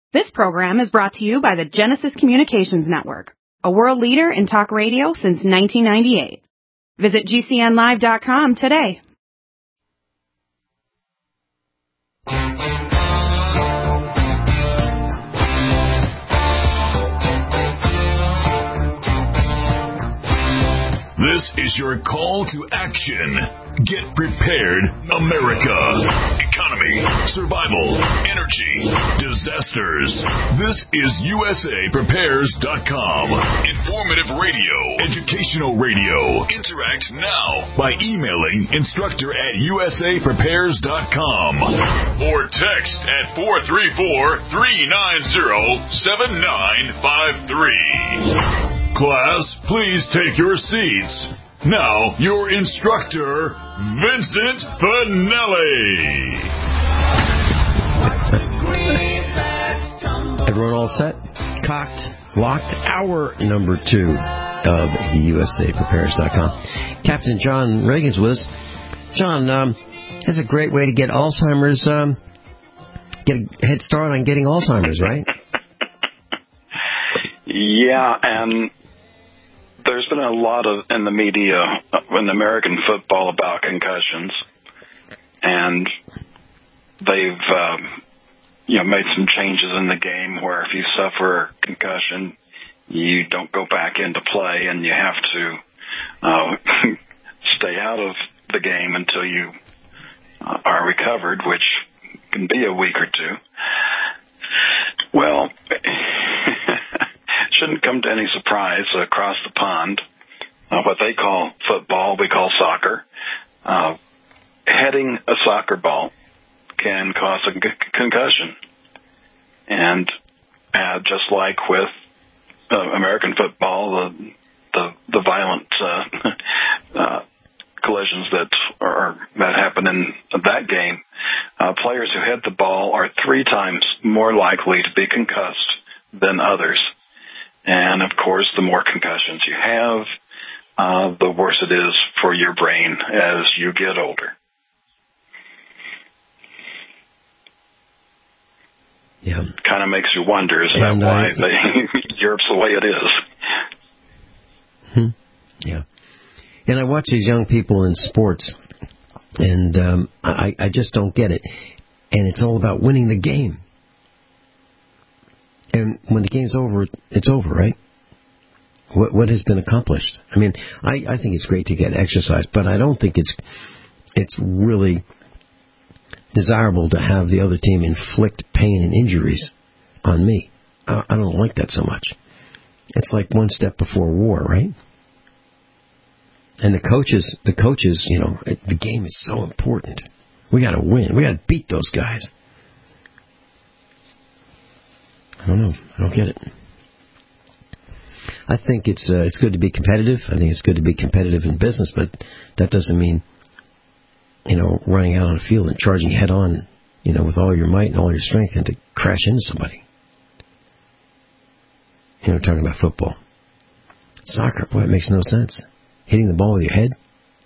This program is brought to you by the Genesis Communications Network, a world leader in talk radio since 1998. Visit GCNlive.com today. This is your call to action. Get prepared, America. Economy, survival, energy, disasters. This is USAPrepares.com. Informative radio, educational radio. Interact now by emailing instructor@USAPrepares.com or text at 434-390-7953. Class, please take your seats. Now, your instructor, Vincent Finelli. Everyone all set? Cocked, locked, hour number 2 of USAPrepares.com. Captain John Reagan's with us. John, that's a great way to get Alzheimer's, get a head start on getting Alzheimer's, right? Yeah, and there's been a lot in the media in American football about concussions, and they've made some changes in the game where if you suffer a concussion, you don't go back into play, and you have to stay out of the game until you are recovered, which can be a week or two. Well, shouldn't come to any surprise across the pond. What they call football, we call soccer. Heading a soccer ball can cause a concussion. And just like with American football, the violent collisions that happen in that game, players who head the ball are 3 times more likely to be concussed than others. And, of course, the more concussions you have, the worse it is for your brain as you get older. Yeah. Kind of makes you wonder, is that why Europe's the way it is? Yeah. And I watch these young people in sports, and I just don't get it. And it's all about winning the game. And when the game's over, it's over, right? What has been accomplished? I mean, I think it's great to get exercise, but I don't think it's really desirable to have the other team inflict pain and injuries on me. I don't like that so much. It's like one step before war, right? And the coaches, the game is so important. We got to win. We got to beat those guys. I don't know. I don't get it. I think it's good to be competitive. I think it's good to be competitive in business, but that doesn't mean, running out on the field and charging head on, with all your might and all your strength and to crash into somebody. Talking about football. Soccer, boy, it makes no sense. Hitting the ball with your head.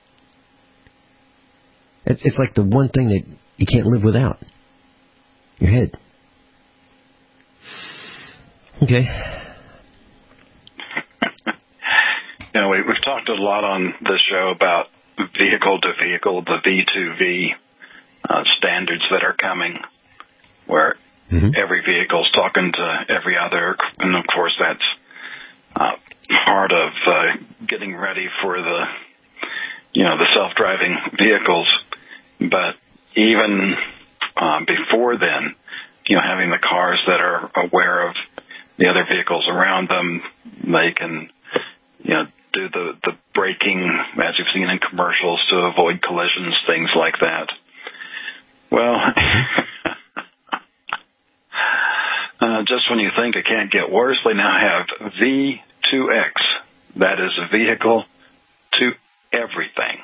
It's like the one thing that you can't live without. Your head. Okay. We've talked a lot on this show about vehicle to vehicle, the V2V standards that are coming, where every vehicle's talking to every other, and of course that's part of getting ready for the self-driving vehicles. But even before then, having the cars that are aware of the other vehicles around them, they can, do the braking, as you've seen in commercials, to avoid collisions, things like that. Well, just when you think it can't get worse, they now have V2X. That is a vehicle to everything.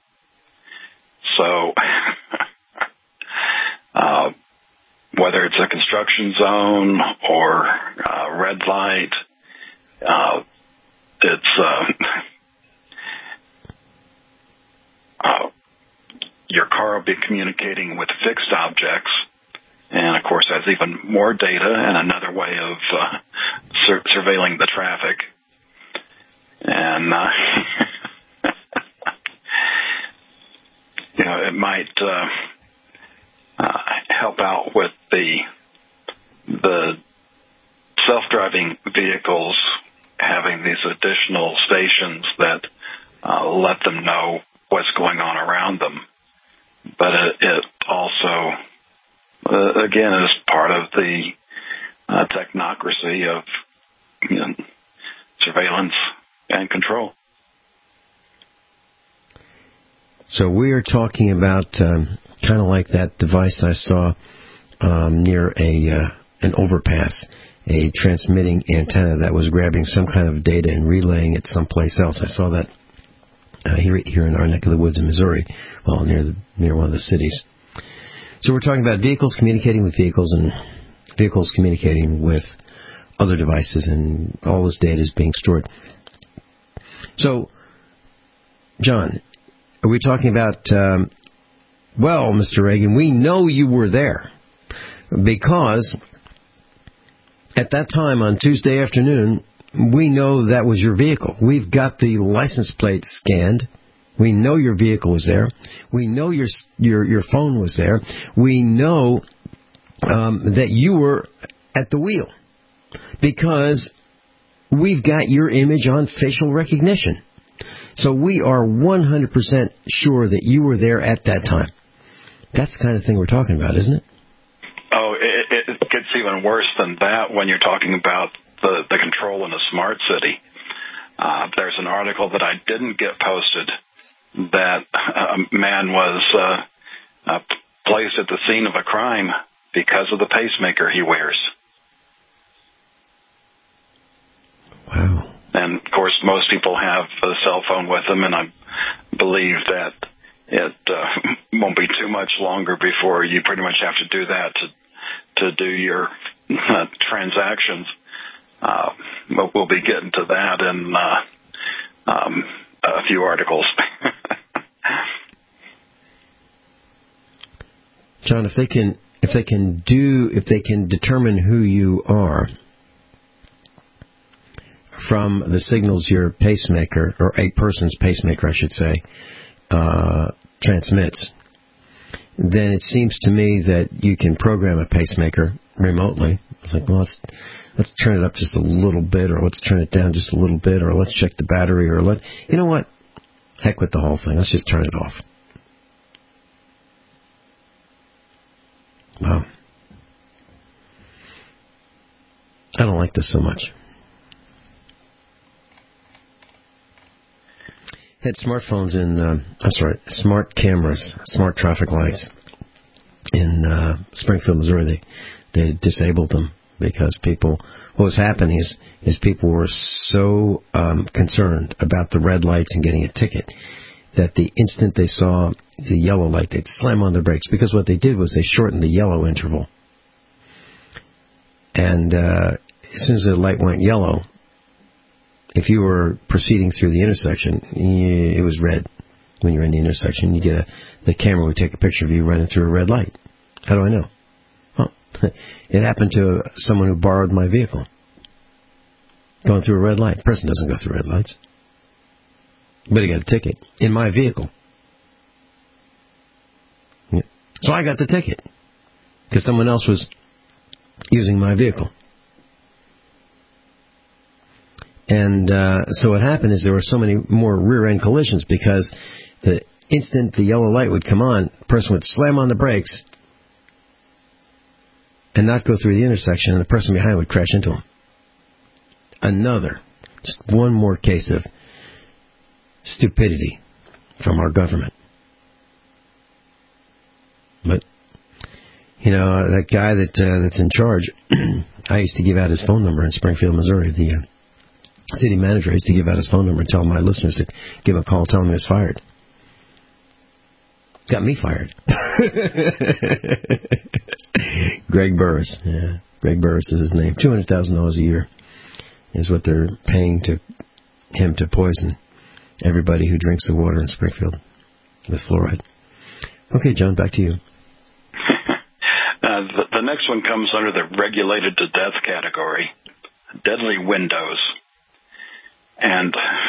So, whether it's a construction zone or a red light, your car will be communicating with fixed objects, and of course has even more data and another way of surveilling the traffic. And it might help out with the self-driving vehicles having these additional stations that let them know what's going on around them. But it also, again, is part of the technocracy of surveillance and control. So we are talking about kind of like that device I saw near an overpass, a transmitting antenna that was grabbing some kind of data and relaying it someplace else. I saw that here in our neck of the woods in Missouri, well, near one of the cities. So we're talking about vehicles communicating with vehicles and vehicles communicating with other devices, and all this data is being stored. So, John, are we talking about, well, Mr. Reagan, we know you were there because at that time on Tuesday afternoon, we know that was your vehicle. We've got the license plate scanned. We know your vehicle was there. We know your phone was there. We know that you were at the wheel because we've got your image on facial recognition. So we are 100% sure that you were there at that time. That's the kind of thing we're talking about, isn't it? Oh, it gets even worse than that when you're talking about the control in a smart city. There's an article that I didn't get posted that a man was placed at the scene of a crime because of the pacemaker he wears. Wow. And, of course, most people have a cell phone with them, and I believe that it won't be too much longer before you pretty much have to do that to do your transactions. But we'll be getting to that in a few articles. John, if they can determine who you are from the signals your pacemaker, or a person's pacemaker, I should say, transmits, then it seems to me that you can program a pacemaker remotely. It's like, well, let's turn it up just a little bit, or let's turn it down just a little bit, or let's check the battery, or you know what? Heck with the whole thing. Let's just turn it off. Wow. I don't like this so much. Had smartphones smart cameras, smart traffic lights in Springfield, Missouri. They disabled them because what was happening is people were so concerned about the red lights and getting a ticket that the instant they saw the yellow light, they'd slam on the brakes, because what they did was they shortened the yellow interval. And as soon as the light went yellow, if you were proceeding through the intersection, it was red. When you're in the intersection, the camera would take a picture of you running through a red light. How do I know? Well, it happened to someone who borrowed my vehicle. Going through a red light. A person doesn't go through red lights. But he got a ticket in my vehicle. So I got the ticket because someone else was using my vehicle. And so what happened is there were so many more rear-end collisions because the instant the yellow light would come on, the person would slam on the brakes and not go through the intersection, and the person behind would crash into him. Just one more case of stupidity from our government. But, that guy that's in charge, I used to give out his phone number in Springfield, Missouri. The city manager used to give out his phone number and tell my listeners to give him a call, tell him he was fired. Got me fired. Greg Burris. Yeah, Greg Burris is his name. $200,000 a year is what they're paying him to poison everybody who drinks the water in Springfield with fluoride. Okay, John, back to you. The next one comes under the regulated to death category, deadly windows. And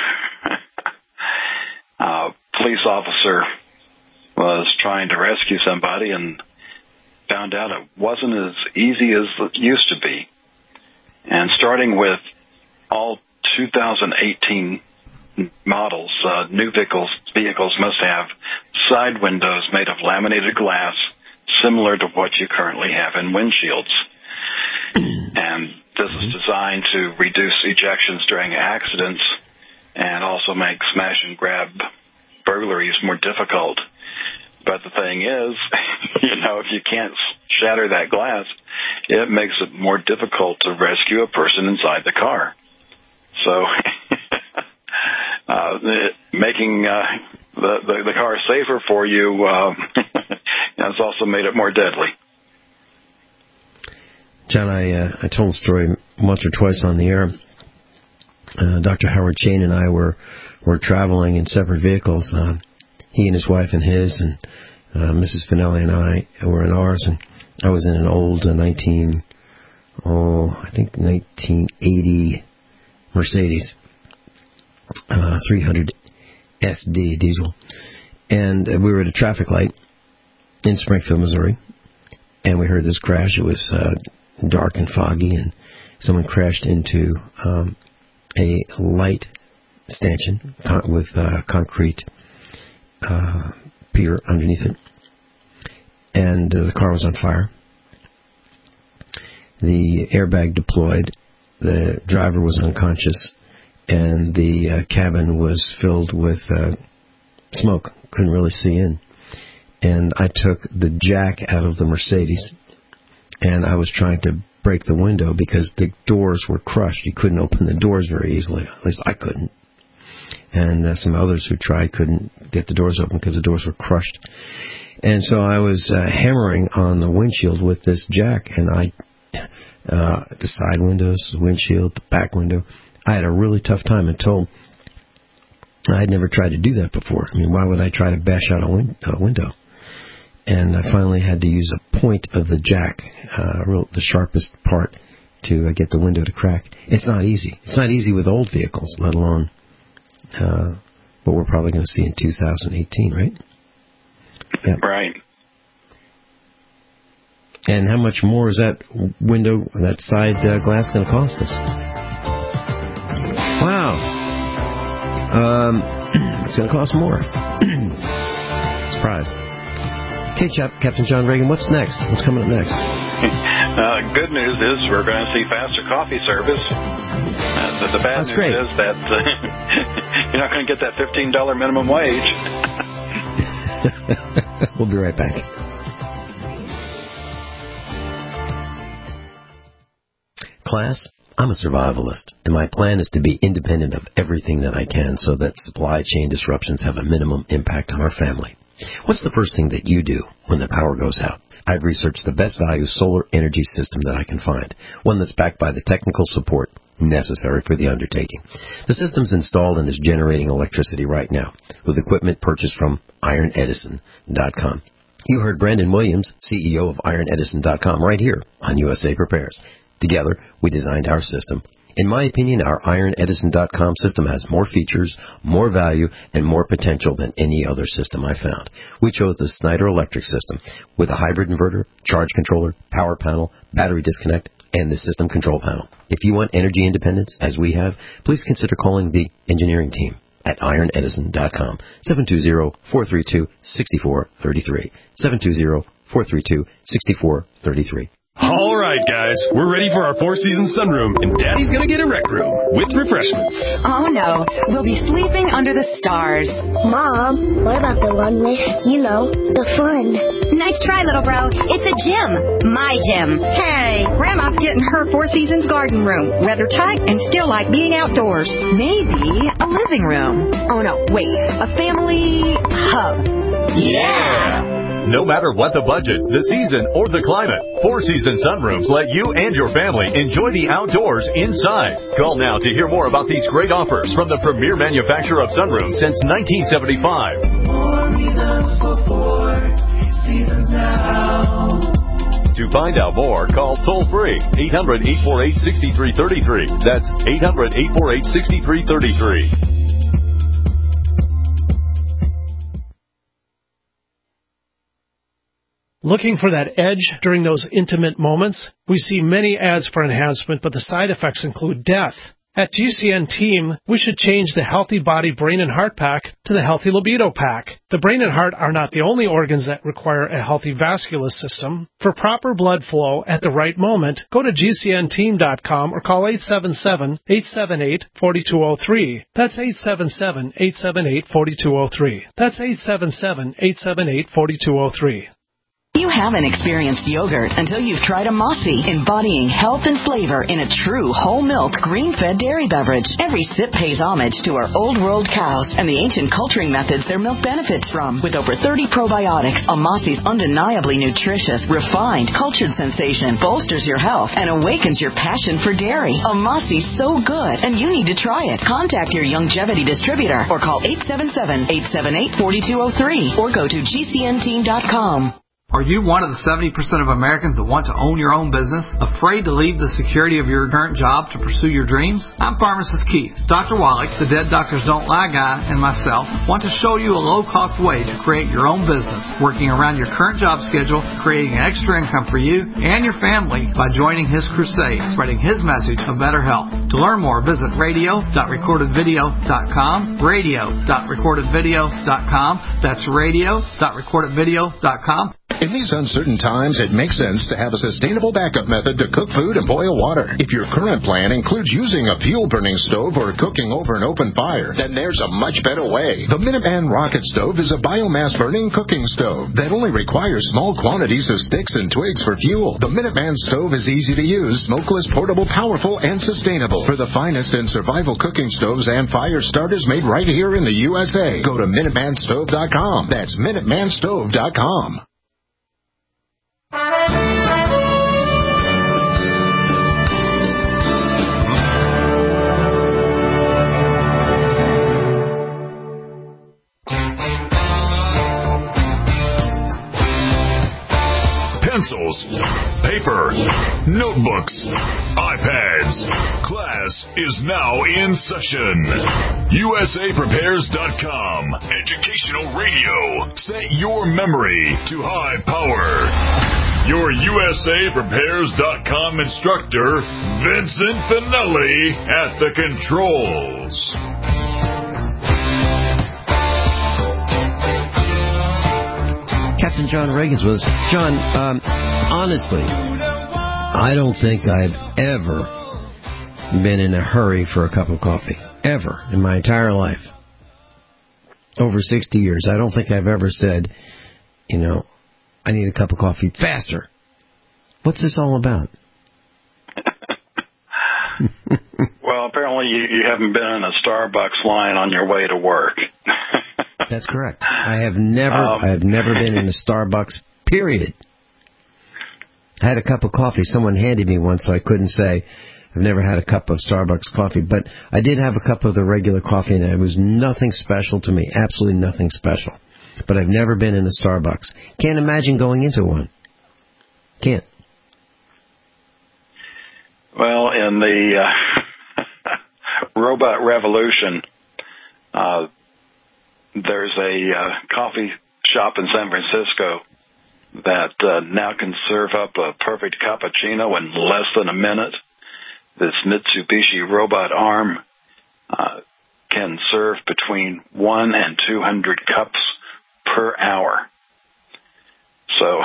a police officer was trying to rescue somebody and found out it wasn't as easy as it used to be. And starting with all 2018 models, new vehicles must have side windows made of laminated glass, similar to what you currently have in windshields. And this is designed to reduce ejections during accidents and also make smash and grab burglaries more difficult. But the thing is, if you can't shatter that glass, it makes it more difficult to rescue a person inside the car. So making the car safer for you has also made it more deadly. John, I told the story once or twice on the air. Dr. Howard Chayne and I were traveling in separate vehicles. He and his wife in his, and Mrs. Finelli and I were in ours. And I was in an old 1980 Mercedes 300 SD diesel. And we were at a traffic light in Springfield, Missouri. And we heard this crash. It was dark and foggy, and someone crashed into a light stanchion with concrete pier underneath it. And the car was on fire. The airbag deployed. The driver was unconscious, and the cabin was filled with smoke. Couldn't really see in. And I took the jack out of the Mercedes, and I was trying to break the window because the doors were crushed. You couldn't open the doors very easily. At least I couldn't. And some others who tried couldn't get the doors open because the doors were crushed. And so I was hammering on the windshield with this jack, and the side windows, the windshield, the back window. I had a really tough time until I had never tried to do that before. I mean, why would I try to bash out a window? And I finally had to use a point of the jack, the sharpest part, to get the window to crack. It's not easy. It's not easy with old vehicles, let alone what we're probably going to see in 2018, right? Yeah. Right. And how much more is that window, that side glass, going to cost us? Wow. It's going to cost more. Surprise. Okay, Captain John Reagan, what's next? What's coming up next? Good news is we're going to see faster coffee service. The bad news is that you're not going to get that $15 minimum wage. We'll be right back. Class, I'm a survivalist, and my plan is to be independent of everything that I can so that supply chain disruptions have a minimum impact on our family. What's the first thing that you do when the power goes out? I've researched the best value solar energy system that I can find, one that's backed by the technical support necessary for the undertaking. The system's installed and is generating electricity right now with equipment purchased from IronEdison.com. You heard Brandon Williams, CEO of IronEdison.com, right here on USA Prepares. Together, we designed our system. In my opinion, our IronEdison.com system has more features, more value, and more potential than any other system I found. We chose the Snyder Electric system with a hybrid inverter, charge controller, power panel, battery disconnect, and the system control panel. If you want energy independence, as we have, please consider calling the engineering team at IronEdison.com, 720-432-6433, 720-432-6433. All right, guys, we're ready for our four-season sunroom, and Daddy's going to get a rec room with refreshments. Oh, no. We'll be sleeping under the stars. Mom, what about the one with, the fun? Nice try, little bro. It's a gym. My gym. Hey, Grandma's getting her Four Seasons garden room. Weather tight and still like being outdoors. Maybe a living room. Oh, no, wait. A family hub. Yeah! No matter what the budget, the season, or the climate, Four Seasons sunrooms let you and your family enjoy the outdoors inside. Call now to hear more about these great offers from the premier manufacturer of sunrooms since 1975. More reasons for Four Seasons now. To find out more, call toll-free 800-848-6333. That's 800-848-6333. Looking for that edge during those intimate moments? We see many ads for enhancement, but the side effects include death. At GCN Team, we should change the Healthy Body Brain and Heart Pack to the Healthy Libido Pack. The brain and heart are not the only organs that require a healthy vascular system. For proper blood flow at the right moment, go to GCNteam.com or call 877-878-4203. That's 877-878-4203. That's 877-878-4203. You haven't experienced yogurt until you've tried a Mossy, embodying health and flavor in a true whole milk, green-fed dairy beverage. Every sip pays homage to our old world cows and the ancient culturing methods their milk benefits from. With over 30 probiotics, a Mossy's undeniably nutritious, refined, cultured sensation bolsters your health and awakens your passion for dairy. A Mossy's so good, and you need to try it. Contact your Youngevity distributor or call 877-878-4203 or go to GCNteam.com. Are you one of the 70% of Americans that want to own your own business? Afraid to leave the security of your current job to pursue your dreams? I'm Pharmacist Keith. Dr. Wallach, the Dead Doctors Don't Lie guy, and myself want to show you a low-cost way to create your own business, working around your current job schedule, creating an extra income for you and your family by joining his crusade, spreading his message of better health. To learn more, visit radio.recordedvideo.com, radio.recordedvideo.com. That's radio.recordedvideo.com. In these uncertain times, it makes sense to have a sustainable backup method to cook food and boil water. If your current plan includes using a fuel-burning stove or cooking over an open fire, then there's a much better way. The Minuteman Rocket Stove is a biomass-burning cooking stove that only requires small quantities of sticks and twigs for fuel. The Minuteman Stove is easy to use, smokeless, portable, powerful, and sustainable. For the finest in survival cooking stoves and fire starters made right here in the USA, go to MinutemanStove.com. That's MinutemanStove.com. Pencils, paper, notebooks, iPads. Class is now in session. USAPrepares.com. Educational radio. Set your memory to high power. Your USAPrepares.com instructor, Vincent Finelli, at the controls. Captain John Reagan's with us. John, honestly, I don't think I've ever been in a hurry for a cup of coffee. Ever. In my entire life. Over 60 years. I don't think I've ever said, I need a cup of coffee faster. What's this all about? Well, apparently you haven't been in a Starbucks line on your way to work. That's correct. I have never been in a Starbucks, period. I had a cup of coffee. Someone handed me one, so I couldn't say I've never had a cup of Starbucks coffee. But I did have a cup of the regular coffee, and it was nothing special to me. Absolutely nothing special. But I've never been in a Starbucks. Can't imagine going into one. Can't. Well, in the robot revolution, there's a coffee shop in San Francisco that now can serve up a perfect cappuccino in less than a minute. This Mitsubishi robot arm can serve between 1 and 200 cups per hour. So,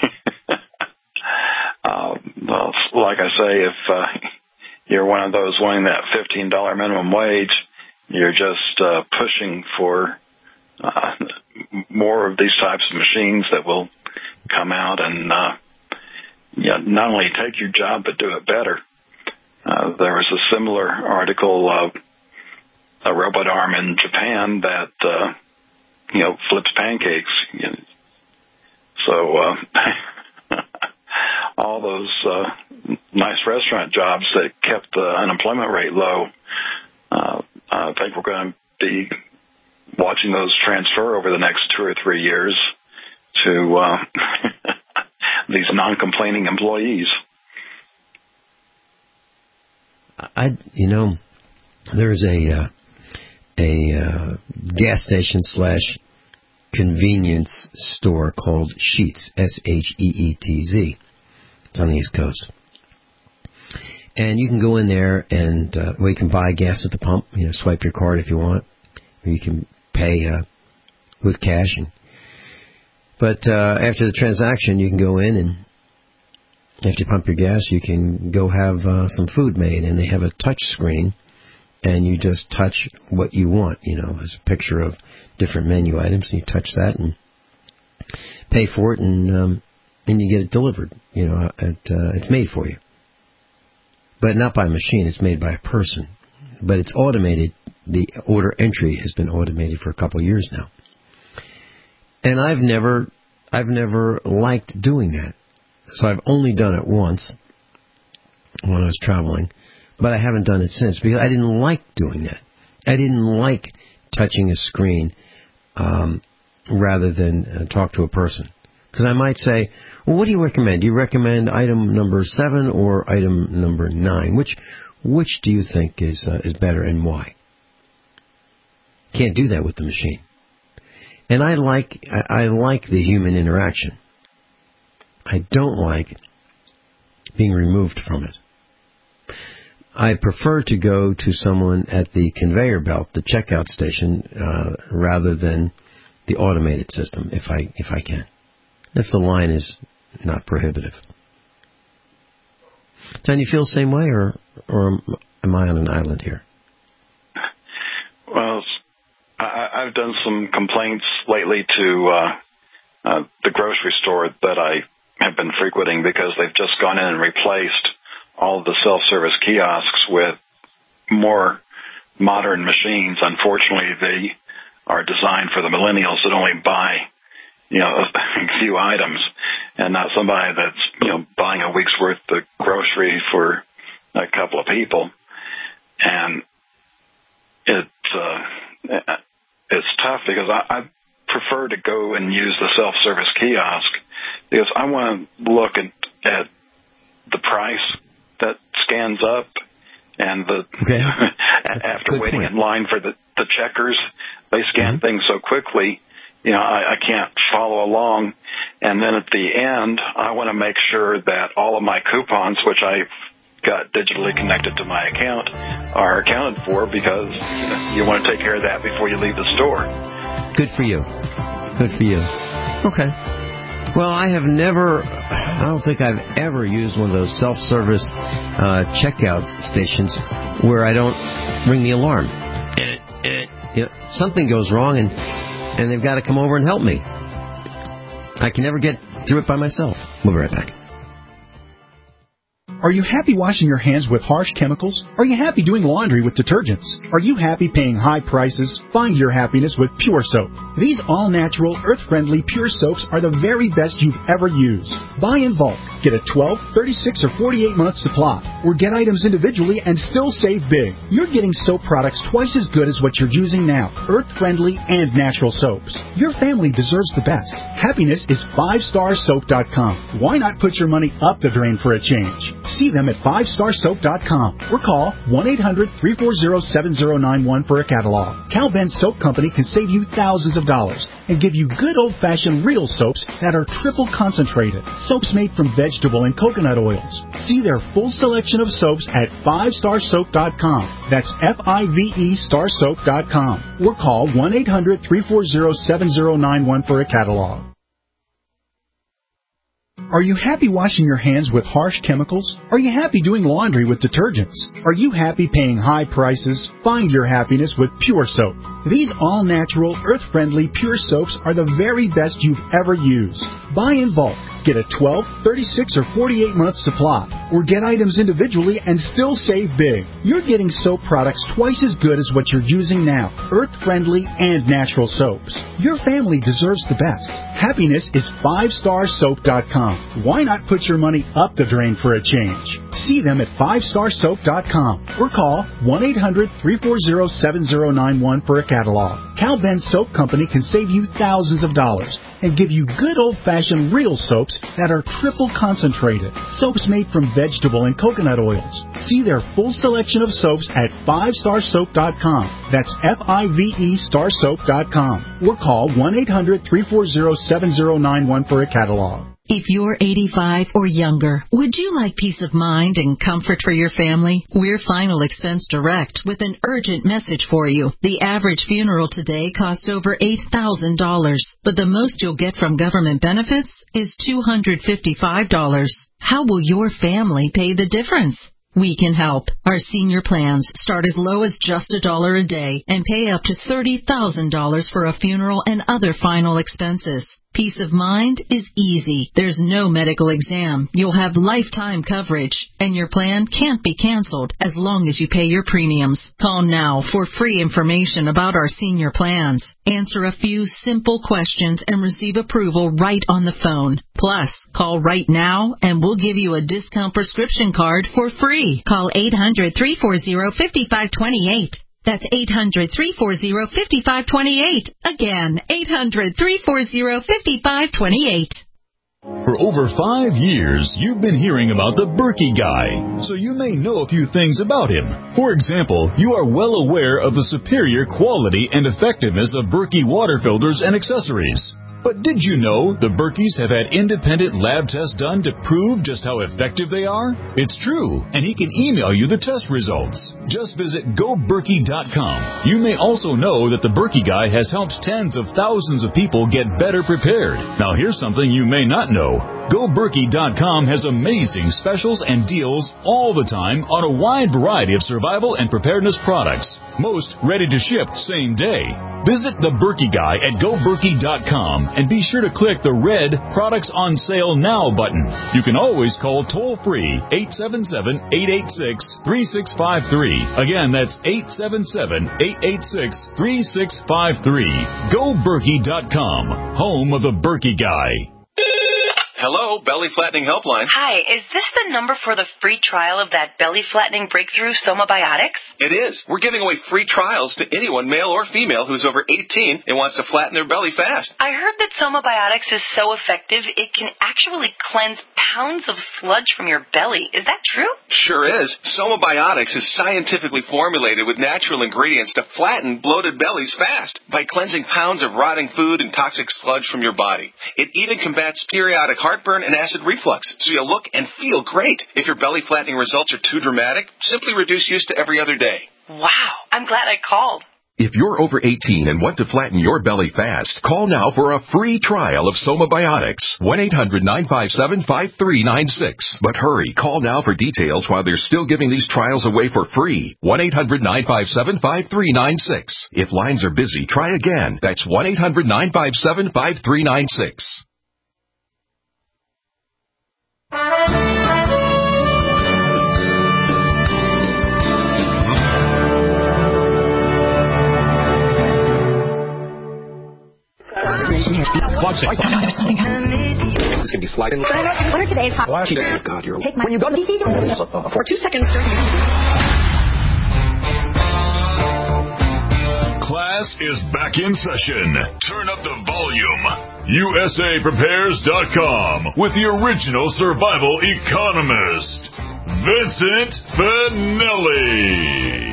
well, like I say, if you're one of those wanting that $15 minimum wage, you're just pushing for more of these types of machines that will come out and not only take your job but do it better. There was a similar article of a robot arm in Japan that flips pancakes. So all those nice restaurant jobs that kept the unemployment rate low, I think we're going to be watching those transfer over the next 2 or 3 years to these non-complaining employees. There's a gas station / convenience store called Sheetz, Sheetz. It's on the East Coast. And you can go in there and you can buy gas at the pump. Swipe your card if you want, or you can pay with cash. But after the transaction, you can go in and after you pump your gas, you can go have some food made, and they have a touch screen, and you just touch what you want. There's a picture of different menu items, and you touch that and pay for it, and you get it delivered. It's made for you. But not by a machine, it's made by a person. But it's automated. The order entry has been automated for a couple of years now. And I've never liked doing that. So I've only done it once when I was traveling, but I haven't done it since because I didn't like doing that. I didn't like touching a screen rather than talk to a person. Because I might say, well, what do you recommend? Do you recommend item number 7 or item number 9? Which do you think is better and why? Can't do that with the machine. And I like the human interaction. I don't like being removed from it. I prefer to go to someone at the conveyor belt, the checkout station, rather than the automated system, if I can. If the line is not prohibitive. John, you feel the same way, or am I on an island here? Well, I've done some complaints lately to the grocery store that I have been frequenting because they've just gone in and replaced all of the self-service kiosks with more modern machines. Unfortunately, they are designed for the millennials that only buy, a few items, and not somebody that's, buying a week's worth of groceries for a couple of people. And it's tough because I prefer to go and use the self-service kiosk because I want to look at the price that scans up and after waiting in line for the checkers, they scan things so quickly, I can't follow along. And then at the end, I want to make sure that all of my coupons, which I've got digitally connected to my account, are accounted for because you want to take care of that before you leave the store. Good for you. Good for you. Okay. Well, I don't think I've ever used one of those self-service checkout stations where I don't ring the alarm. Something goes wrong and they've got to come over and help me. I can never get through it by myself. We'll be right back. Are you happy washing your hands with harsh chemicals? Are you happy doing laundry with detergents? Are you happy paying high prices? Find your happiness with Pure Soap. These all-natural, earth-friendly Pure Soaps are the very best you've ever used. Buy in bulk. Get a 12, 36, or 48-month supply. Or get items individually and still save big. You're getting soap products twice as good as what you're using now. Earth-friendly and natural soaps. Your family deserves the best. Happiness is 5starsoap.com. Why not put your money up the drain for a change? See them at 5starsoap.com or call 1-800-340-7091 for a catalog. Cal Ben Soap Company can save you thousands of dollars and give you good old-fashioned real soaps that are triple concentrated. Soaps made from vegetable and coconut oils. See their full selection of soaps at 5starsoap.com. That's F-I-V-E starsoap.com or call 1-800-340-7091 for a catalog. Are you happy washing your hands with harsh chemicals? Are you happy doing laundry with detergents? Are you happy paying high prices? Find your happiness with Pure Soap. These all-natural, earth-friendly Pure Soaps are the very best you've ever used. Buy in bulk. Get a 12, 36, or 48-month supply. Or get items individually and still save big. You're getting soap products twice as good as what you're using now. Earth-friendly and natural soaps. Your family deserves the best. Happiness is 5starsoap.com. Why not put your money up the drain for a change? See them at 5starsoap.com or call 1-800-340-7091 for a catalog. Cal Ben Soap Company can save you thousands of dollars and give you good old-fashioned real soaps that are triple concentrated. Soaps made from vegetable and coconut oils. See their full selection of soaps at 5starsoap.com. That's F-I-V-E starsoap.com. Or call 1-800-340-7091 for a catalog. If you're 85 or younger, would you like peace of mind and comfort for your family? We're Final Expense Direct with an urgent message for you. The average funeral today costs over $8,000, but the most you'll get from government benefits is $255. How will your family pay the difference? We can help. Our senior plans start as low as just $1 a day and pay up to $30,000 for a funeral and other final expenses. Peace of mind is easy. There's no medical exam. You'll have lifetime coverage, and your plan can't be canceled as long as you pay your premiums. Call now for free information about our senior plans. Answer a few simple questions and receive approval right on the phone. Plus, call right now and we'll give you a discount prescription card for free. Call 800-340-5528. That's 800-340-5528. Again, 800-340-5528. For over 5 years, you've been hearing about the Berkey Guy, so you may know a few things about him. For example, you are well aware of the superior quality and effectiveness of Berkey water filters and accessories. But did you know the Berkeys have had independent lab tests done to prove just how effective they are? It's true, and he can email you the test results. Just visit GoBerkey.com. You may also know that the Berkey Guy has helped tens of thousands of people get better prepared. Now here's something you may not know. GoBerkey.com has amazing specials and deals all the time on a wide variety of survival and preparedness products. Most ready to ship same day. Visit the Berkey Guy at GoBerkey.com and be sure to click the red Products on Sale Now button. You can always call toll-free 877-886-3653. Again, that's 877-886-3653. GoBerkey.com, home of the Berkey Guy. Hello, Belly Flattening Helpline. Hi, is this the number for the free trial of that belly flattening breakthrough Somabiotics? It is. We're giving away free trials to anyone, male or female, who's over 18 and wants to flatten their belly fast. I heard that Somabiotics is so effective it can actually cleanse pounds of sludge from your belly. Is that true? Sure is. Somabiotics is scientifically formulated with natural ingredients to flatten bloated bellies fast by cleansing pounds of rotting food and toxic sludge from your body. It even combats periodic heartburn and acid reflux, so you'll look and feel great. If your belly flattening results are too dramatic, simply reduce use to every other day. Wow, I'm glad I called. If you're over 18 and want to flatten your belly fast, call now for a free trial of Somabiotics. 1-800-957-5396. But hurry, call now for details while they're still giving these trials away for free. 1-800-957-5396. If lines are busy, try again. That's 1-800-957-5396. It's going to be sliding. What are today's hot? Oh, God, you're... Take my... When you go to the for 2 seconds, Class is back in session. Turn up the volume. USAPrepares.com with the original survival economist, Vincent Finelli.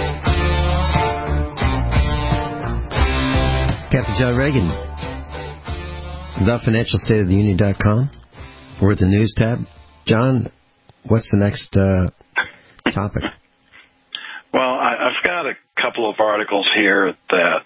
Captain John Reagan, thefinancialstateoftheunion.com. We're at the news tab. John, what's the next topic? Well, I've got a couple of articles here that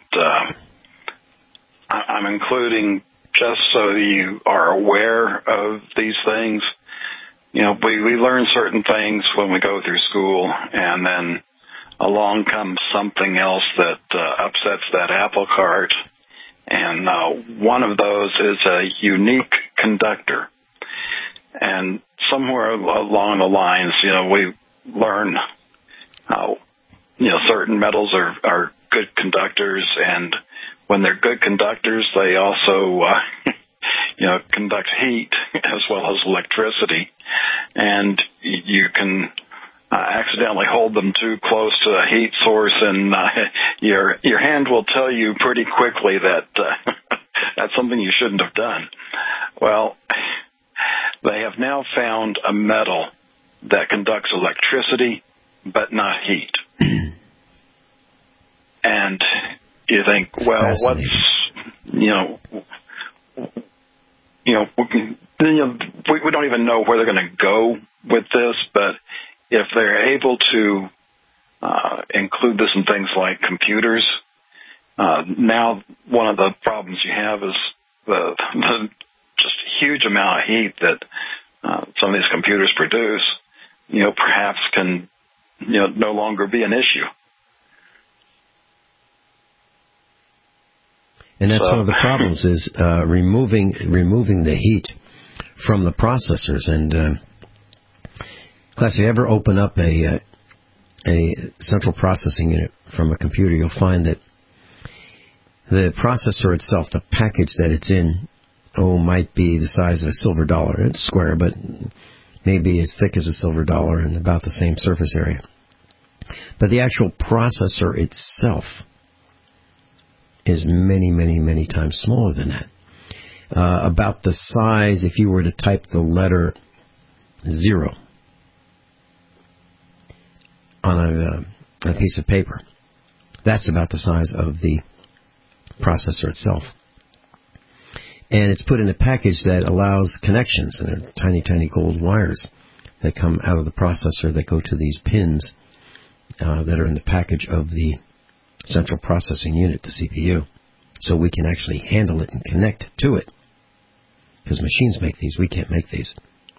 I'm including just so you are aware of these things. You know, we learn certain things when we go through school, and then along comes something else that upsets that apple cart. And one of those is a unique conductor. And somewhere along the lines, you know, we learn how, you know, certain metals are good conductors, and when they're good conductors, they also conducts heat as well as electricity, and you can accidentally hold them too close to a heat source, and your hand will tell you pretty quickly that that's something you shouldn't have done. Well, they have now found a metal that conducts electricity but not heat. And you think, well, what's we don't even know where they're going to go with this, but if they're able to include this in things like computers, now one of the problems you have is the just huge amount of heat that some of these computers produce, perhaps can no longer be an issue. And that's one of the problems is removing the heat from the processors. And class, if you ever open up a central processing unit from a computer, you'll find that the processor itself, the package that it's in, might be the size of a silver dollar. It's square, but maybe as thick as a silver dollar and about the same surface area. But the actual processor itself is many, many, many times smaller than that. About the size, if you were to type the letter 0 on a piece of paper, that's about the size of the processor itself. And it's put in a package that allows connections, and they're tiny, tiny gold wires that come out of the processor that go to these pins that are in the package of the central processing unit, the CPU, so we can actually handle it and connect to it. Because machines make these, we can't make these.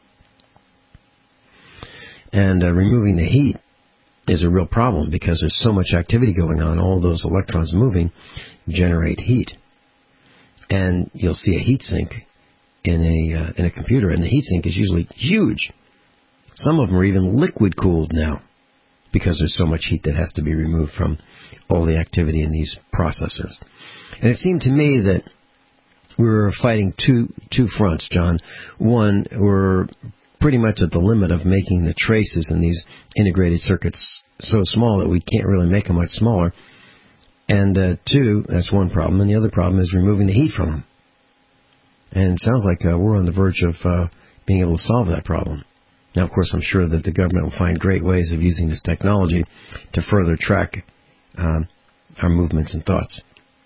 And removing the heat is a real problem because there's so much activity going on. All those electrons moving generate heat. And you'll see a heat sink in a computer, and the heat sink is usually huge. Some of them are even liquid cooled now because there's so much heat that has to be removed from all the activity in these processors. And it seemed to me that we were fighting two fronts, John. One, we're pretty much at the limit of making the traces in these integrated circuits so small that we can't really make them much smaller. And two, that's one problem. And the other problem is removing the heat from them. And it sounds like we're on the verge of being able to solve that problem. Now, of course, I'm sure that the government will find great ways of using this technology to further track our movements and thoughts.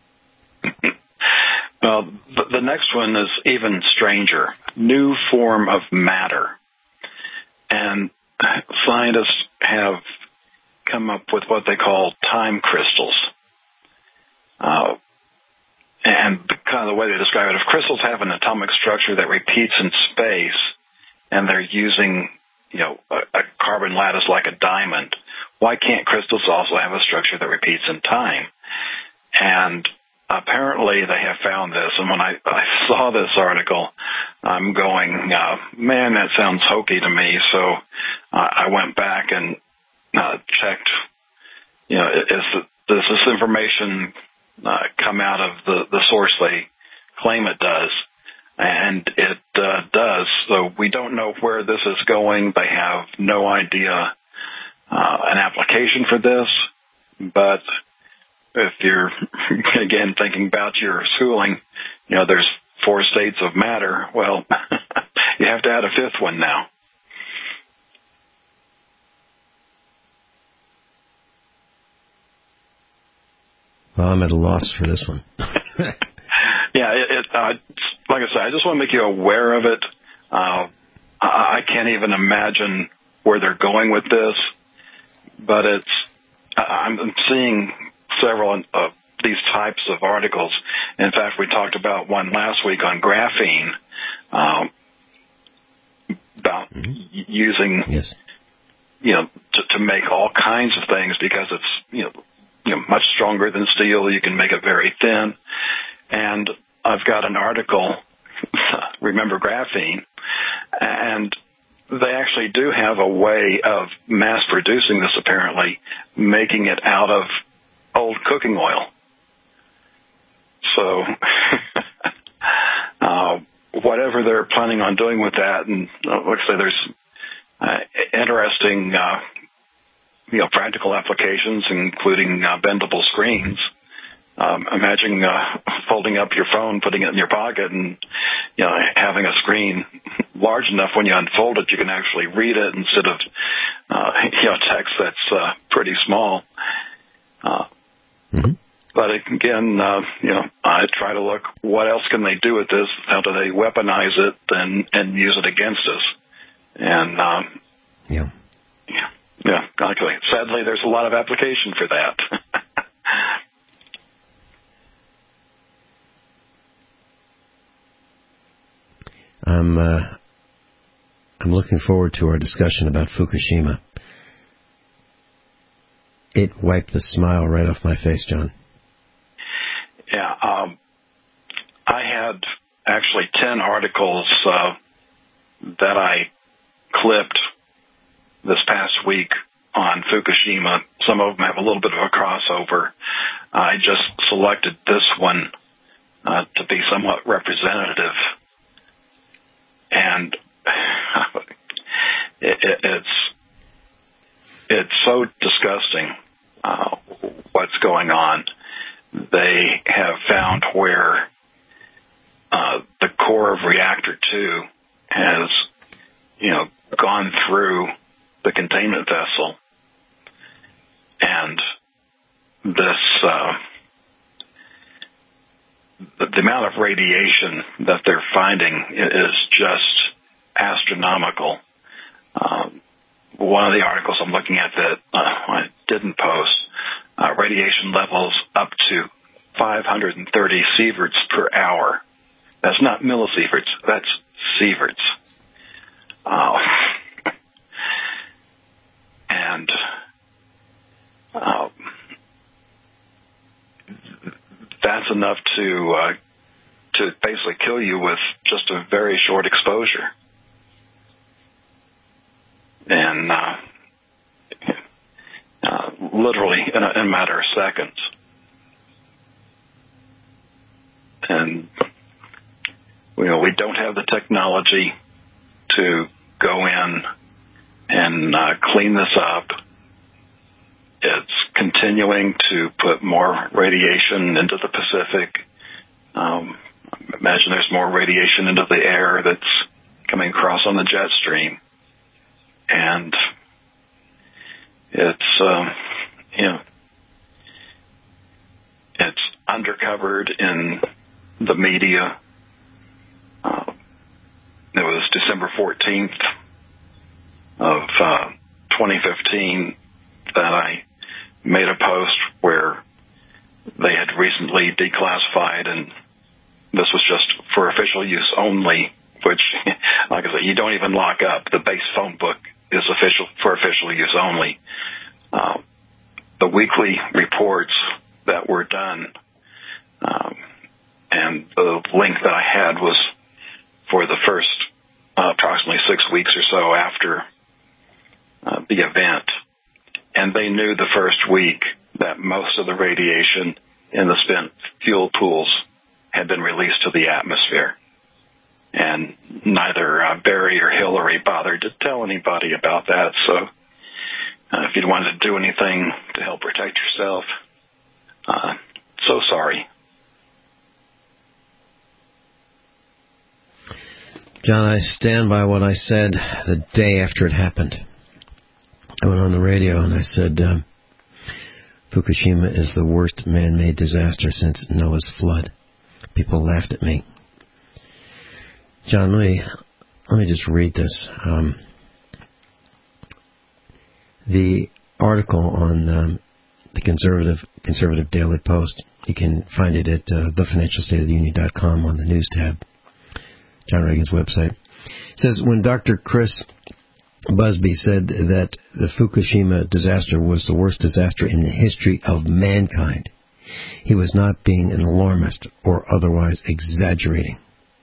Well, the next one is even stranger. New form of matter. And scientists have come up with what they call time crystals. And kind of the way they describe it, if crystals have an atomic structure that repeats in space, and they're using, a carbon lattice like a diamond, why can't crystals also have a structure that repeats in time? And apparently they have found this. And when I saw this article, I'm going, man, that sounds hokey to me. So I went back and checked, does this information come out of the source they claim it does? And it does. So we don't know where this is going. They have no idea an application for this. But if you're, again, thinking about your schooling, there's 4 states of matter. Well, you have to add a 5th one now. Well, I'm at a loss for this one. Yeah, like I said, I just want to make you aware of it. I can't even imagine where they're going with this, but I'm seeing several of these types of articles. In fact, we talked about one last week on graphene, about using, to make all kinds of things because it's, much stronger than steel. You can make it very thin. And I've got an article, remember graphene, and they actually do have a way of mass producing this, apparently, making it out of old cooking oil. So whatever they're planning on doing with that, and like I say, there's interesting, practical applications, including bendable screens. Imagine folding up your phone, putting it in your pocket, and having a screen large enough when you unfold it, you can actually read it instead of text that's pretty small. But again, I try to look what else can they do with this? How do they weaponize it and use it against us? And exactly. Sadly, there's a lot of application for that. I'm looking forward to our discussion about Fukushima. It wiped the smile right off my face, John. Yeah, I had actually 10 articles that I clipped this past week on Fukushima. Some of them have a little bit of a crossover. I just selected this one to be somewhat representative. And it's so disgusting what's going on. They have found where the core of reactor 2 has, gone through the containment vessel, and this the amount of radiation that they're finding is just astronomical. One of the articles I'm looking at that I didn't post, radiation levels up to 530 sieverts per hour. That's not millisieverts, that's sieverts. And that's enough to basically kill you with just a very short exposure. And literally in a matter of seconds. And we don't have the technology to go in and clean this up. It's continuing to put more radiation into the Pacific. Imagine there's more radiation into the air that's coming across on the jet stream. And it's, it's undercovered in the media. It was December 14th of 2015 that I made a post where they had recently declassified, and this was just for official use only, which, like I said, you don't even lock up. The base phone book is for official use only. The weekly reports that were done, and the link that I had was for the first approximately 6 weeks or so after the event. And they knew the first week that most of the radiation in the spent fuel pools had been released to the atmosphere. And neither Barry or Hillary bothered to tell anybody about that. So if you wanted to do anything to help protect yourself, so sorry. John, I stand by what I said the day after it happened. I went on the radio and I said, Fukushima is the worst man-made disaster since Noah's flood. People laughed at me. John, let me just read this. The article on the Conservative Daily Post, you can find it at thefinancialstateoftheunion.com on the news tab, John Reagan's website. It says, when Dr. Chris Busby said that the Fukushima disaster was the worst disaster in the history of mankind, he was not being an alarmist or otherwise exaggerating.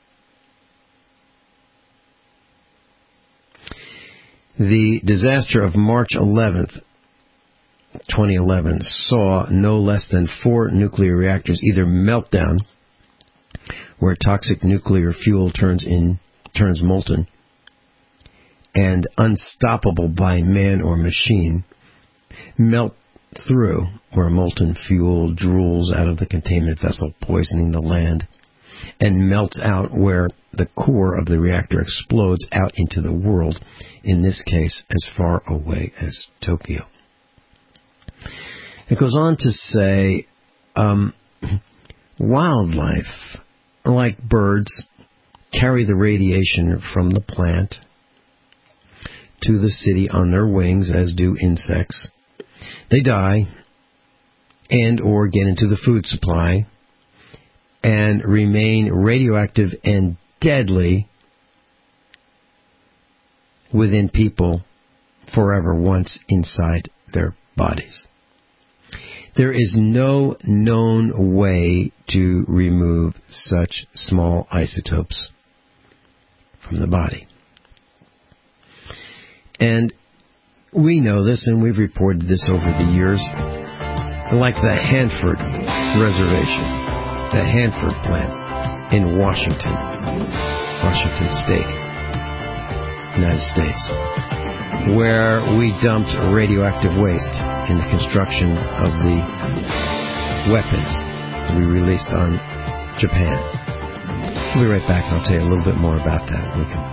The disaster of March 11th, 2011, saw no less than 4 nuclear reactors either melt down where toxic nuclear fuel turns molten, and unstoppable by man or machine, melt through where molten fuel drools out of the containment vessel, poisoning the land, and melts out where the core of the reactor explodes out into the world, in this case as far away as Tokyo. It goes on to say, wildlife, like birds, carry the radiation from the plant to the city on their wings, as do insects. They die and or get into the food supply and remain radioactive and deadly within people forever once inside their bodies. There is no known way to remove such small isotopes from the body. And we know this, and we've reported this over the years, like the Hanford Reservation, the Hanford plant in Washington State, United States, where we dumped radioactive waste in the construction of the weapons we released on Japan. We'll be right back, and I'll tell you a little bit more about that when we come.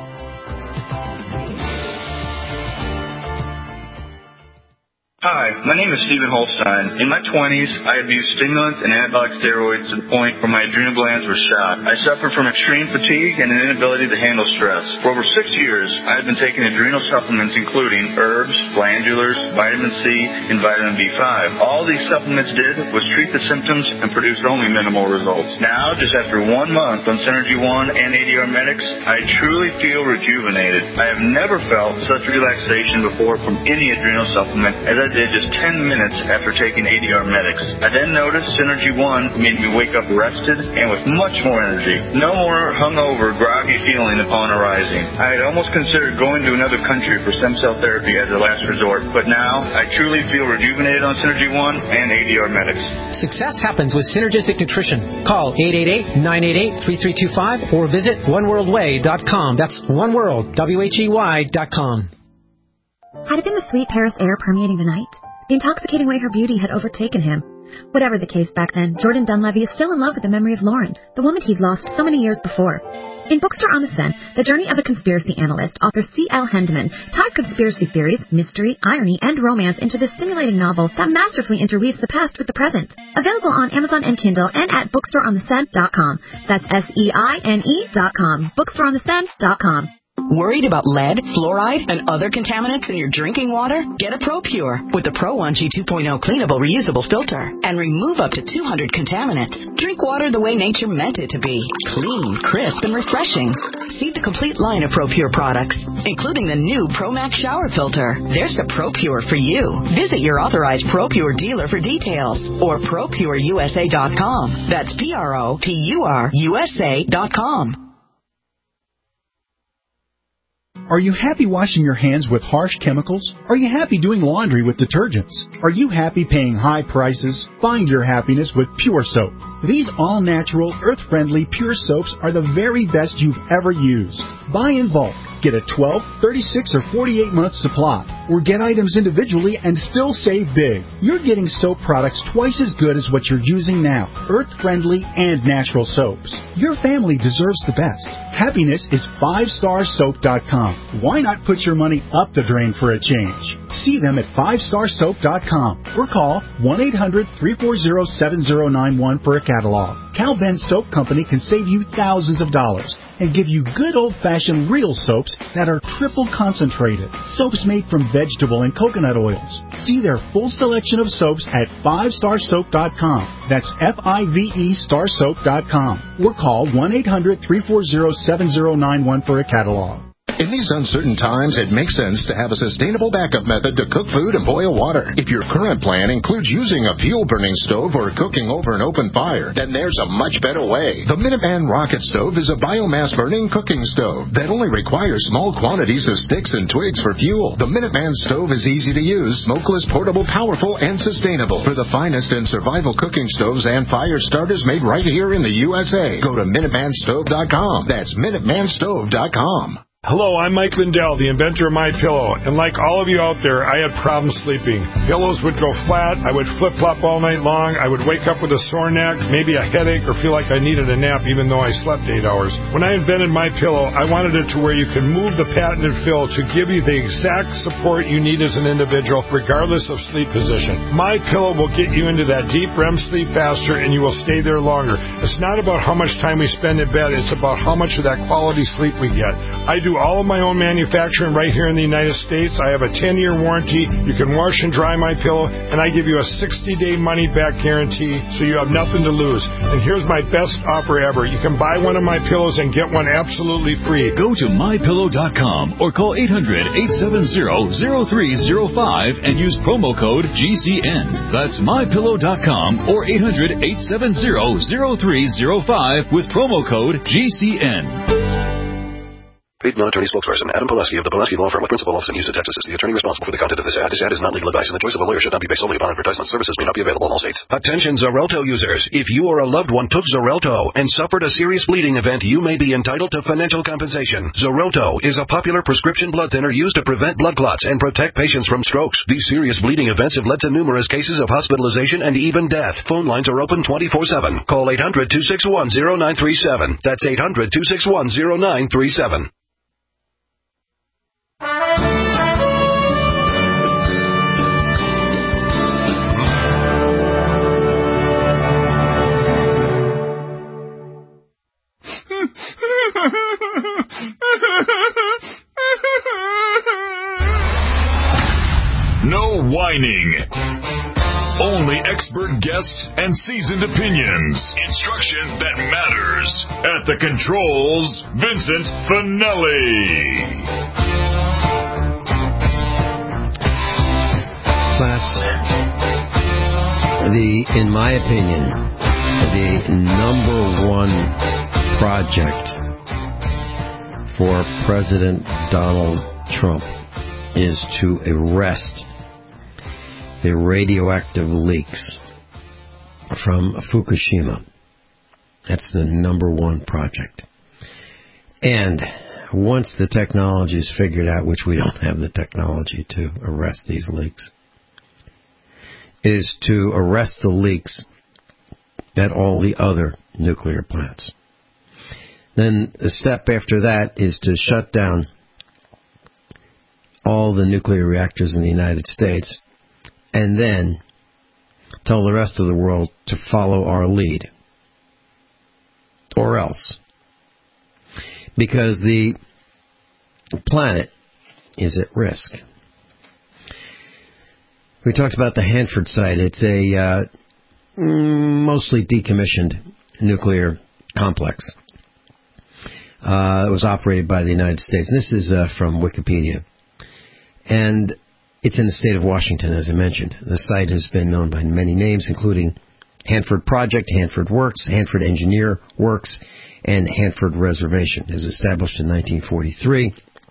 Hi, my name is Stephen Holstein. In my 20s, I abused stimulants and anabolic steroids to the point where my adrenal glands were shot. I suffered from extreme fatigue and an inability to handle stress. For over 6 years, I have been taking adrenal supplements including herbs, glandulars, vitamin C, and vitamin B5. All these supplements did was treat the symptoms and produced only minimal results. Now, just after 1 month on Synergy One and ADR Medics, I truly feel rejuvenated. I have never felt such relaxation before from any adrenal supplement as I did just 10 minutes after taking ADR Medics. I then noticed Synergy One made me wake up rested and with much more energy. No more hungover, groggy feeling upon arising. I had almost considered going to another country for stem cell therapy as a last resort, but now I truly feel rejuvenated on Synergy One and ADR Medics. Success happens with Synergistic Nutrition. Call 888-988-3325 or visit oneworldway.com. That's oneworld.com. Had it been the sweet Paris air permeating the night? The intoxicating way her beauty had overtaken him. Whatever the case back then, Jordan Dunlevy is still in love with the memory of Lauren, the woman he'd lost so many years before. In Bookstore on the Sen, the journey of a conspiracy analyst, author C.L. Hendeman ties conspiracy theories, mystery, irony, and romance into this stimulating novel that masterfully interweaves the past with the present. Available on Amazon and Kindle and at bookstoreonthesen.com. That's SEINE.com. Bookstoreonthesen.com. Worried about lead, fluoride, and other contaminants in your drinking water? Get a ProPure with the Pro 1G 2.0 cleanable reusable filter and remove up to 200 contaminants. Drink water the way nature meant it to be. Clean, crisp, and refreshing. See the complete line of ProPure products, including the new ProMax shower filter. There's a ProPure for you. Visit your authorized ProPure dealer for details or ProPureUSA.com. That's ProPureUSA.com. Are you happy washing your hands with harsh chemicals? Are you happy doing laundry with detergents? Are you happy paying high prices? Find your happiness with Pure Soap. These all-natural, earth-friendly Pure Soaps are the very best you've ever used. Buy in bulk. Get a 12, 36, or 48-month supply. Or get items individually and still save big. You're getting soap products twice as good as what you're using now. Earth-friendly and natural soaps. Your family deserves the best. Happiness is 5starsoap.com. Why not put your money up the drain for a change? See them at 5starsoap.com or call 1-800-340-7091 for a catalog. Cal Ben Soap Company can save you thousands of dollars and give you good old-fashioned real soaps that are triple concentrated. Soaps made from vegetable and coconut oils. See their full selection of soaps at 5starsoap.com. That's F-I-V-E starsoap.com. Or call 1-800-340-7091 for a catalog. In these uncertain times, it makes sense to have a sustainable backup method to cook food and boil water. If your current plan includes using a fuel-burning stove or cooking over an open fire, then there's a much better way. The Minuteman Rocket Stove is a biomass-burning cooking stove that only requires small quantities of sticks and twigs for fuel. The Minuteman stove is easy to use, smokeless, portable, powerful, and sustainable. For the finest in survival cooking stoves and fire starters made right here in the USA, go to MinutemanStove.com. That's MinutemanStove.com. Hello, I'm Mike Lindell, the inventor of MyPillow, and like all of you out there, I had problems sleeping. Pillows would go flat, I would flip-flop all night long, I would wake up with a sore neck, maybe a headache, or feel like I needed a nap even though I slept 8 hours. When I invented MyPillow, I wanted it to where you can move the patented fill to give you the exact support you need as an individual, regardless of sleep position. MyPillow will get you into that deep REM sleep faster, and you will stay there longer. It's not about how much time we spend in bed, it's about how much of that quality sleep we get. I do all of my own manufacturing right here in the United States. I have a 10-year warranty. You can wash and dry my pillow, and I give you a 60-day money-back guarantee, so you have nothing to lose. And here's my best offer ever. You can buy one of my pillows and get one absolutely free. Go to MyPillow.com or call 800-870-0305 and use promo code GCN. That's MyPillow.com or 800-870-0305 with promo code GCN. Paid non-attorney spokesperson Adam Pileski of the Pileski Law Firm with principal office in Houston, Texas is the attorney responsible for the content of this ad. This ad is not legal advice, and the choice of a lawyer should not be based solely upon advertisement. Services may not be available in all states. Attention Xarelto users. If you or a loved one took Xarelto and suffered a serious bleeding event, you may be entitled to financial compensation. Xarelto is a popular prescription blood thinner used to prevent blood clots and protect patients from strokes. These serious bleeding events have led to numerous cases of hospitalization and even death. Phone lines are open 24/7. Call 800-261-0937. That's 800-261-0937. No whining. Only expert guests and seasoned opinions. Instruction that matters. At the controls, Vincent Finelli. Class, in my opinion, the number one project for President Donald Trump is to arrest the radioactive leaks from Fukushima. That's the number one project. And once the technology is figured out, which we don't have the technology to arrest these leaks, is to arrest the leaks at all the other nuclear plants. Then the step after that is to shut down all the nuclear reactors in the United States, and then tell the rest of the world to follow our lead. Or else. Because the planet is at risk. We talked about the Hanford site. It's a mostly decommissioned nuclear complex. It was operated by the United States. And this is from Wikipedia. And it's in the state of Washington, as I mentioned. The site has been known by many names, including Hanford Project, Hanford Works, Hanford Engineer Works, and Hanford Reservation. It was established in 1943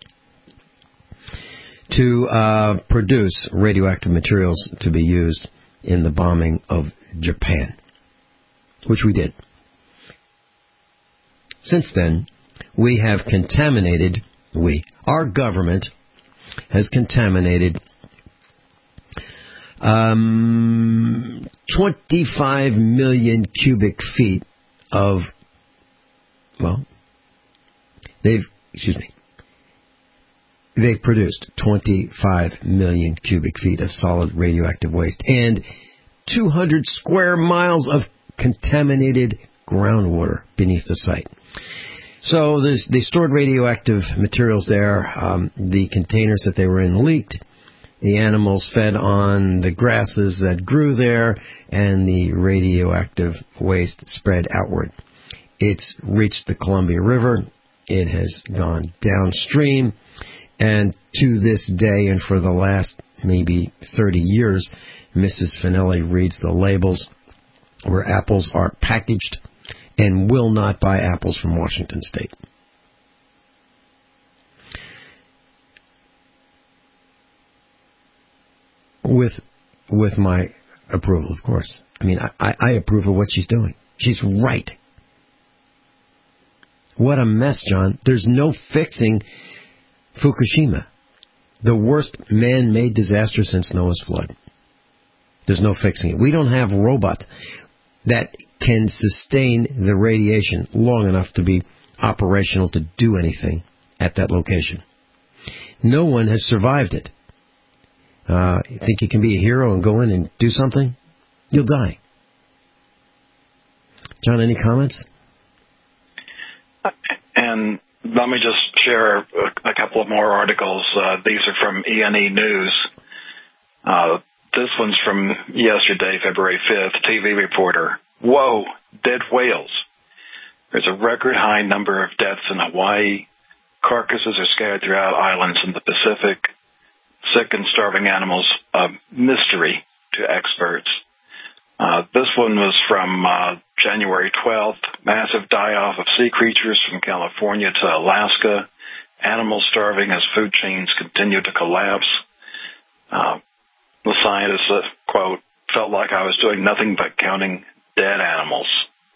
to produce radioactive materials to be used in the bombing of Japan, which we did. Since then, we have contaminated, our government has contaminated 25 million cubic feet of, they've produced 25 million cubic feet of solid radioactive waste and 200 square miles of contaminated groundwater beneath the site. So they stored radioactive materials there. The containers that they were in leaked. The animals fed on the grasses that grew there, and the radioactive waste spread outward. It's reached the Columbia River, It has gone downstream, and to this day and for the last maybe 30 years, Mrs. Finelli reads the labels where apples are packaged and will not buy apples from Washington State. With my approval, of course. I mean, I approve of what she's doing. She's right. What a mess, John. There's no fixing Fukushima, the worst man-made disaster since Noah's flood. There's no fixing it. We don't have robots that can sustain the radiation long enough to be operational to do anything at that location. No one has survived it. You think you can be a hero and go in and do something? You'll die. John, any comments? And let me just share a couple of more articles. These are from E&E News. This one's from yesterday, February 5th. TV reporter. Whoa, dead whales. There's a record high number of deaths in Hawaii. Carcasses are scattered throughout islands in the Pacific. Sick and starving animals, a mystery to experts. This one was from January 12th. Massive die-off of sea creatures from California to Alaska. Animals starving as food chains continue to collapse. The scientists, quote, felt like I was doing nothing but counting dead animals.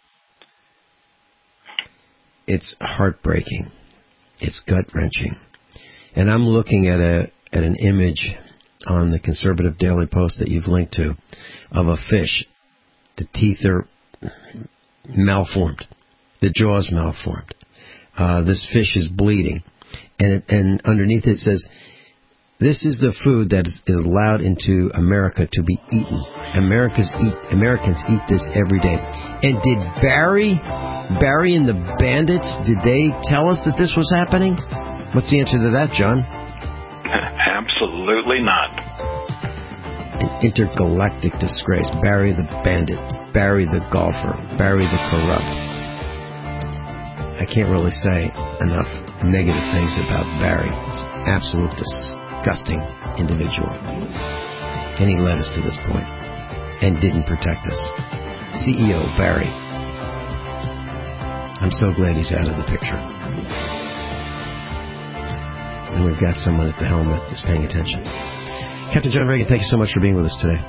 It's heartbreaking. It's gut-wrenching. And I'm looking at an image on the Conservative Daily Post that you've linked to of a fish. The teeth are malformed. The jaw's malformed. This fish is bleeding. And underneath it says, this is the food that is allowed into America to be eaten. Americans eat this every day. And did Barry and the Bandits, did they tell us that this was happening? What's the answer to that, John? Absolutely not. An intergalactic disgrace. Barry the Bandit. Barry the golfer. Barry the corrupt. I can't really say enough negative things about Barry. He's an absolute disgusting individual. And he led us to this point and didn't protect us. CEO Barry. I'm so glad he's out of the picture. And we've got someone at the helm that is paying attention. Captain John Reagan, thank you so much for being with us today.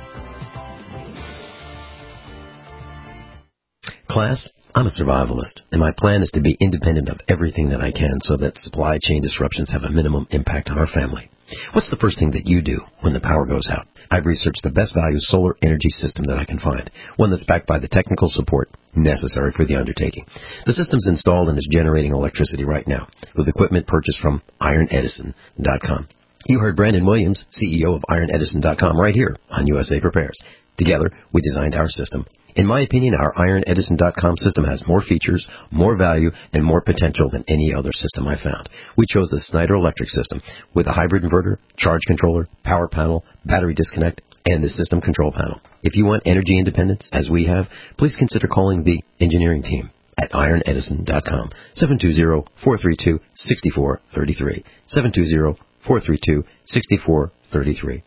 Class, I'm a survivalist, and my plan is to be independent of everything that I can so that supply chain disruptions have a minimum impact on our family. What's the first thing that you do when the power goes out? I've researched the best value solar energy system that I can find, one that's backed by the technical support necessary for the undertaking. The system's installed and is generating electricity right now with equipment purchased from IronEdison.com. You heard Brandon Williams, CEO of IronEdison.com, right here on USA Prepares. Together, we designed our system. In my opinion, our IronEdison.com system has more features, more value, and more potential than any other system I found. We chose the Snyder Electric system with a hybrid inverter, charge controller, power panel, battery disconnect, and the system control panel. If you want energy independence, as we have, please consider calling the engineering team at IronEdison.com, 720-432-6433, 720-432-6433.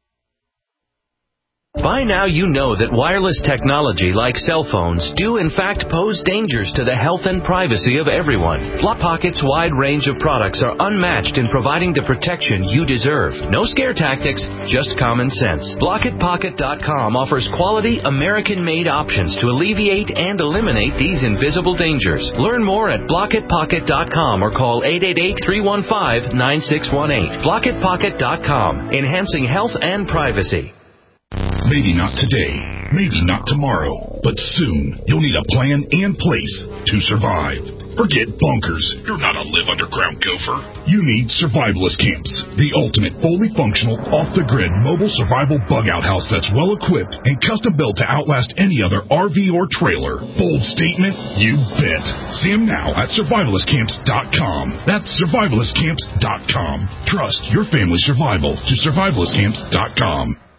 By now you know that wireless technology like cell phones do in fact pose dangers to the health and privacy of everyone. BlockPocket's wide range of products are unmatched in providing the protection you deserve. No scare tactics, just common sense. BlockitPocket.com offers quality American-made options to alleviate and eliminate these invisible dangers. Learn more at BlockitPocket.com or call 888-315-9618. BlockitPocket.com, enhancing health and privacy. Maybe not today, maybe not tomorrow, but soon you'll need a plan and place to survive. Forget bunkers. You're not a live underground gopher. You need survivalist camps, the ultimate fully functional, off-the-grid mobile survival bug-out house that's well-equipped and custom-built to outlast any other RV or trailer. Bold statement? You bet. See them now at survivalistcamps.com. That's survivalistcamps.com. Trust your family's survival to survivalistcamps.com.